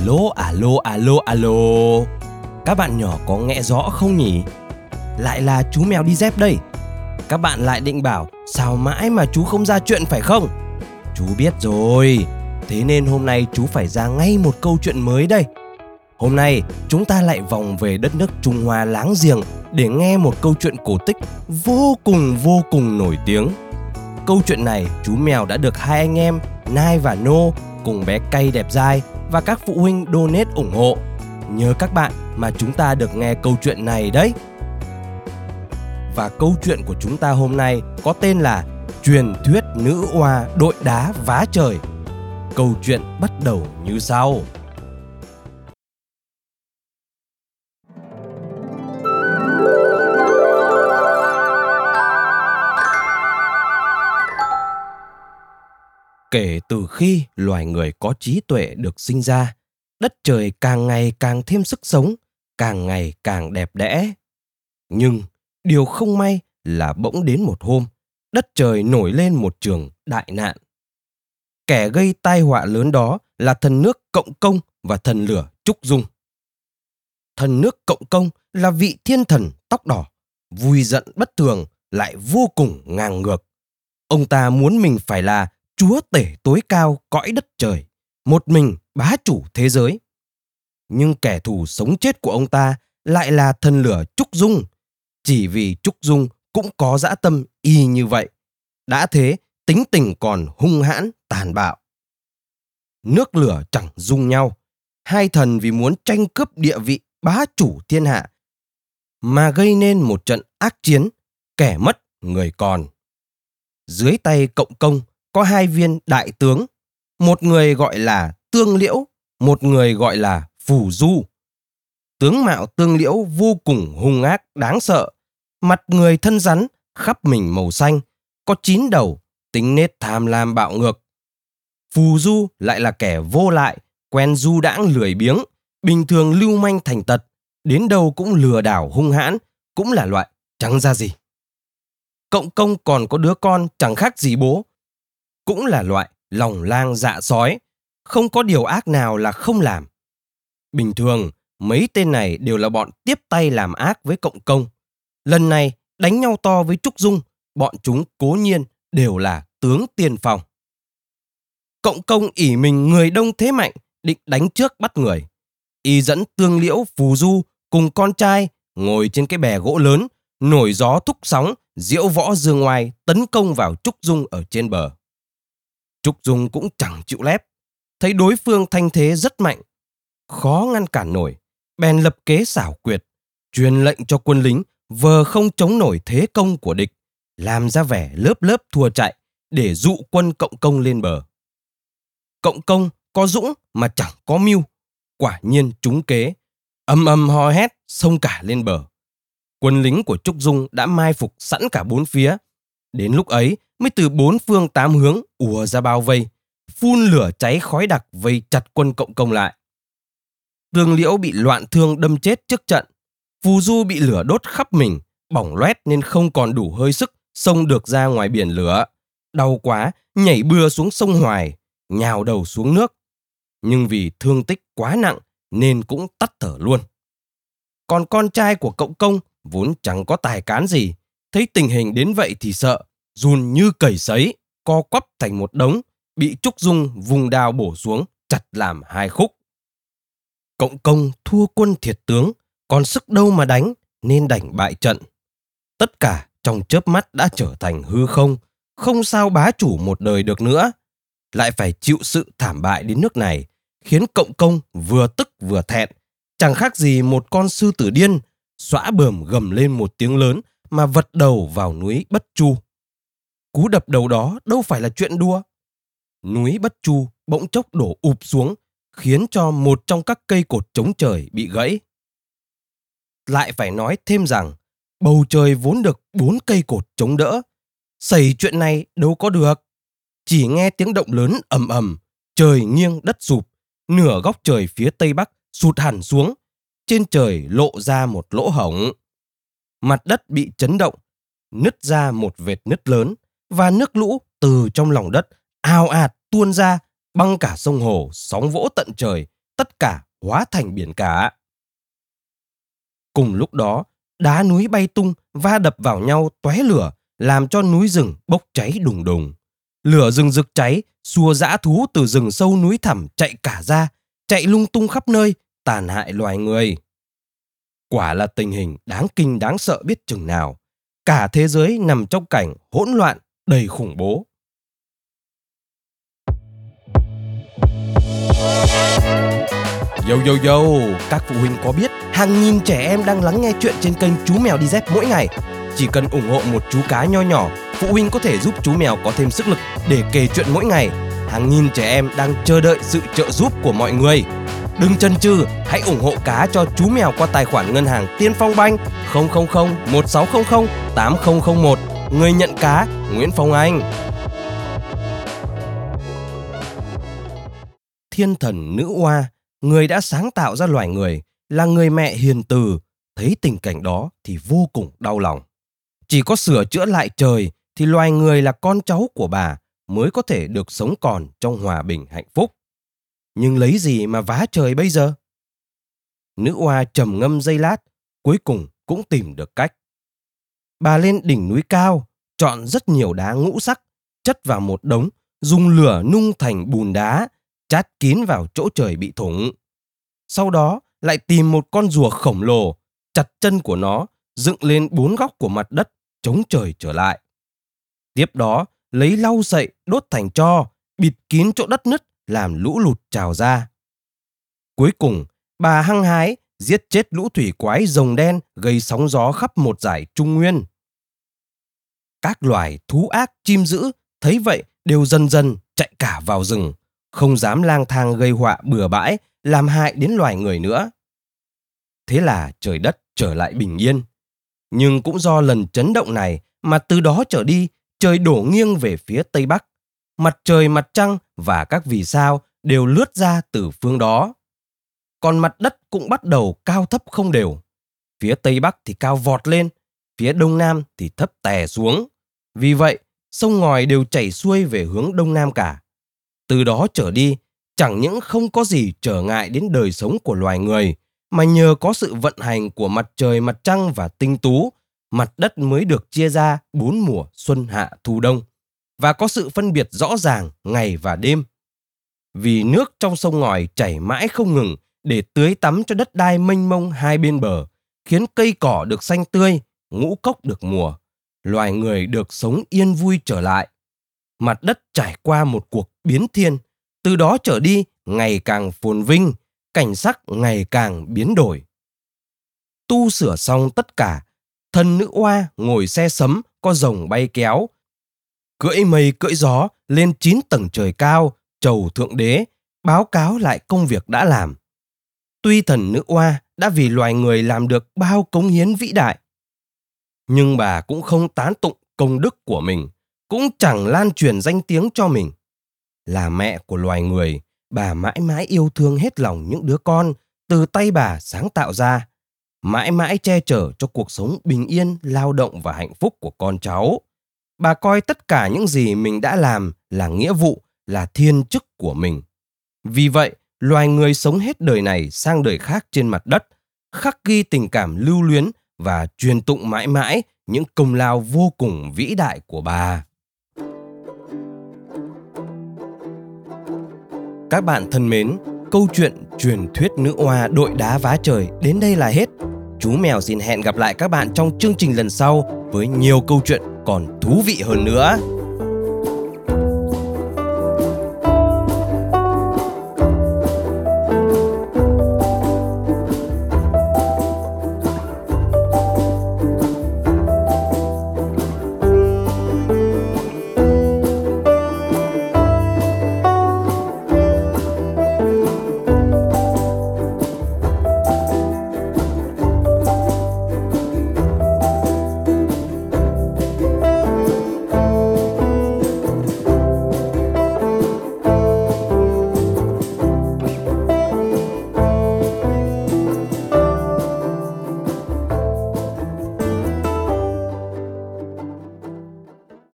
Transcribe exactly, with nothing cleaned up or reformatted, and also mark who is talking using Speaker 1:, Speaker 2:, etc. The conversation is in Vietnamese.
Speaker 1: Alo, alo, alo, alo. Các bạn nhỏ có nghe rõ không nhỉ? Lại là chú mèo đi dép đây. Các bạn lại định bảo sao mãi mà chú không ra chuyện phải không? Chú biết rồi. Thế nên hôm nay chú phải ra ngay một câu chuyện mới đây. Hôm nay chúng ta lại vòng về đất nước Trung Hoa láng giềng để nghe một câu chuyện cổ tích vô cùng vô cùng nổi tiếng. Câu chuyện này chú mèo đã được hai anh em Nai và Nô cùng bé Cay đẹp dai và các phụ huynh donate ủng hộ. Nhờ các bạn mà chúng ta được nghe câu chuyện này đấy. Và câu chuyện của chúng ta hôm nay có tên là Truyền thuyết nữ oa đội đá vá trời. Câu chuyện bắt đầu như sau. Kể từ khi loài người có trí tuệ được sinh ra, đất trời càng ngày càng thêm sức sống, càng ngày càng đẹp đẽ. Nhưng điều không may là bỗng đến một hôm, đất trời nổi lên một trường đại nạn. Kẻ gây tai họa lớn đó là thần nước Cộng Công và thần lửa Trúc Dung. Thần nước Cộng Công là vị thiên thần tóc đỏ, vui giận bất thường lại vô cùng ngang ngược. Ông ta muốn mình phải là chúa tể tối cao cõi đất trời, một mình bá chủ thế giới. Nhưng kẻ thù sống chết của ông ta lại là thần lửa Trúc Dung, chỉ vì Trúc Dung cũng có dã tâm y như vậy. Đã thế, tính tình còn hung hãn, tàn bạo. Nước lửa chẳng dung nhau, hai thần vì muốn tranh cướp địa vị bá chủ thiên hạ mà gây nên một trận ác chiến, kẻ mất người còn. Dưới tay Cộng Công có hai viên đại tướng, một người gọi là Tương Liễu, một người gọi là Phù Du. Tướng mạo Tương Liễu vô cùng hung ác đáng sợ, mặt người thân rắn, khắp mình màu xanh, có chín đầu, tính nết tham lam bạo ngược. Phù Du lại là kẻ vô lại, quen du đãng lười biếng, bình thường lưu manh thành tật, đến đâu cũng lừa đảo hung hãn, cũng là loại chẳng ra gì. Cộng Công còn có đứa con chẳng khác gì bố, cũng là loại lòng lang dạ sói, không có điều ác nào là không làm. Bình thường, mấy tên này đều là bọn tiếp tay làm ác với Cộng Công. Lần này, đánh nhau to với Trúc Dung, bọn chúng cố nhiên đều là tướng tiên phong. Cộng Công ỷ mình người đông thế mạnh, định đánh trước bắt người. Y dẫn Tương Liễu, Phù Du cùng con trai ngồi trên cái bè gỗ lớn, nổi gió thúc sóng, diễu võ dương ngoai tấn công vào Trúc Dung ở trên bờ. Trúc Dung cũng chẳng chịu lép, thấy đối phương thanh thế rất mạnh, khó ngăn cản nổi, bèn lập kế xảo quyệt, truyền lệnh cho quân lính vờ không chống nổi thế công của địch, làm ra vẻ lớp lớp thua chạy để dụ quân Cộng Công lên bờ. Cộng Công có dũng mà chẳng có mưu, quả nhiên trúng kế, ầm ầm hò hét xông cả lên bờ. Quân lính của Trúc Dung đã mai phục sẵn cả bốn phía. Đến lúc ấy mới từ bốn phương tám hướng ùa ra bao vây, phun lửa cháy khói đặc vây chặt quân Cộng Công lại. Tương Liễu bị loạn thương đâm chết trước trận, Phù Du bị lửa đốt khắp mình, bỏng loét nên không còn đủ hơi sức xông được ra ngoài biển lửa. Đau quá, nhảy bừa xuống sông Hoài, nhào đầu xuống nước. Nhưng vì thương tích quá nặng nên cũng tắt thở luôn. Còn con trai của Cộng Công vốn chẳng có tài cán gì, thấy tình hình đến vậy thì sợ, run như cầy sấy, co quắp thành một đống, bị Trúc Dung vùng đao bổ xuống, chặt làm hai khúc. Cộng Công thua quân thiệt tướng, còn sức đâu mà đánh, nên đành bại trận. Tất cả trong chớp mắt đã trở thành hư không, không sao bá chủ một đời được nữa. Lại phải chịu sự thảm bại đến nước này, khiến Cộng Công vừa tức vừa thẹn, chẳng khác gì một con sư tử điên, xõa bờm gầm lên một tiếng lớn mà vật đầu vào núi Bất Chu. Cú đập đầu đó đâu phải là chuyện đùa. Núi Bất Chu bỗng chốc đổ ụp xuống, khiến cho một trong các cây cột chống trời bị gãy. Lại phải nói thêm rằng, bầu trời vốn được bốn cây cột chống đỡ. Xảy chuyện này đâu có được. Chỉ nghe tiếng động lớn ầm ầm, trời nghiêng đất sụp, nửa góc trời phía tây bắc sụt hẳn xuống, trên trời lộ ra một lỗ hổng. Mặt đất bị chấn động, nứt ra một vệt nứt lớn, và nước lũ từ trong lòng đất ào ạt tuôn ra, băng cả sông hồ, sóng vỗ tận trời, tất cả hóa thành biển cả. Cùng lúc đó, đá núi bay tung, va đập vào nhau tóe lửa, làm cho núi rừng bốc cháy đùng đùng. Lửa rừng rực cháy, xua dã thú từ rừng sâu núi thẳm chạy cả ra, chạy lung tung khắp nơi, tàn hại loài người. Quả là tình hình đáng kinh đáng sợ biết chừng nào. Cả thế giới nằm trong cảnh hỗn loạn, đầy khủng bố. Yo yo yo, các phụ huynh có biết hàng nghìn trẻ em đang lắng nghe chuyện trên kênh Chú Mèo đi dép mỗi ngày. Chỉ cần ủng hộ một chú cá nho nhỏ, phụ huynh có thể giúp chú mèo có thêm sức lực để kể chuyện mỗi ngày. Hàng nghìn trẻ em đang chờ đợi sự trợ giúp của mọi người. Đừng chần chừ, hãy ủng hộ cá cho chú mèo qua tài khoản ngân hàng Tiên Phong Banh không không không một sáu không không tám không không một. Người nhận cá Nguyễn Phong Anh. Thiên thần nữ oa, người đã sáng tạo ra loài người, là người mẹ hiền từ, thấy tình cảnh đó thì vô cùng đau lòng. Chỉ có sửa chữa lại trời thì loài người là con cháu của bà mới có thể được sống còn trong hòa bình hạnh phúc. Nhưng lấy gì mà vá trời bây giờ? Nữ oa trầm ngâm giây lát, cuối cùng cũng tìm được cách. Bà lên đỉnh núi cao, chọn rất nhiều đá ngũ sắc, chất vào một đống, dùng lửa nung thành bùn đá, chát kín vào chỗ trời bị thủng. Sau đó lại tìm một con rùa khổng lồ, chặt chân của nó, dựng lên bốn góc của mặt đất, chống trời trở lại. Tiếp đó lấy lau sậy đốt thành tro, bịt kín chỗ đất nứt, làm lũ lụt trào ra. Cuối cùng, bà hăng hái giết chết lũ thủy quái rồng đen gây sóng gió khắp một dải Trung Nguyên. Các loài thú ác chim dữ thấy vậy đều dần dần chạy cả vào rừng, không dám lang thang gây họa bừa bãi, làm hại đến loài người nữa. Thế là trời đất trở lại bình yên. Nhưng cũng do lần chấn động này mà từ đó trở đi, trời đổ nghiêng về phía Tây Bắc. Mặt trời, mặt trăng và các vì sao đều lướt ra từ phương đó. Còn mặt đất cũng bắt đầu cao thấp không đều. Phía Tây Bắc thì cao vọt lên, phía Đông Nam thì thấp tè xuống. Vì vậy, sông ngòi đều chảy xuôi về hướng Đông Nam cả. Từ đó trở đi, chẳng những không có gì trở ngại đến đời sống của loài người, mà nhờ có sự vận hành của mặt trời, mặt trăng và tinh tú, mặt đất mới được chia ra bốn mùa xuân, hạ, thu, đông, và có sự phân biệt rõ ràng ngày và đêm. Vì nước trong sông ngòi chảy mãi không ngừng để tưới tắm cho đất đai mênh mông hai bên bờ, khiến cây cỏ được xanh tươi, ngũ cốc được mùa, loài người được sống yên vui trở lại. Mặt đất trải qua một cuộc biến thiên, từ đó trở đi ngày càng phồn vinh, cảnh sắc ngày càng biến đổi. Tu sửa xong tất cả, thần nữ oa ngồi xe sấm có rồng bay kéo, cưỡi mây cưỡi gió lên chín tầng trời cao, chầu thượng đế, báo cáo lại công việc đã làm. Tuy thần nữ oa đã vì loài người làm được bao cống hiến vĩ đại, nhưng bà cũng không tán tụng công đức của mình, cũng chẳng lan truyền danh tiếng cho mình. Là mẹ của loài người, bà mãi mãi yêu thương hết lòng những đứa con từ tay bà sáng tạo ra, mãi mãi che chở cho cuộc sống bình yên, lao động và hạnh phúc của con cháu. Bà coi tất cả những gì mình đã làm là nghĩa vụ, là thiên chức của mình. Vì vậy, loài người sống hết đời này sang đời khác trên mặt đất, khắc ghi tình cảm lưu luyến và truyền tụng mãi mãi những công lao vô cùng vĩ đại của bà. Các bạn thân mến, câu chuyện truyền thuyết nữ oa đội đá vá trời đến đây là hết. Chú Mèo xin hẹn gặp lại các bạn trong chương trình lần sau với nhiều câu chuyện còn thú vị hơn nữa.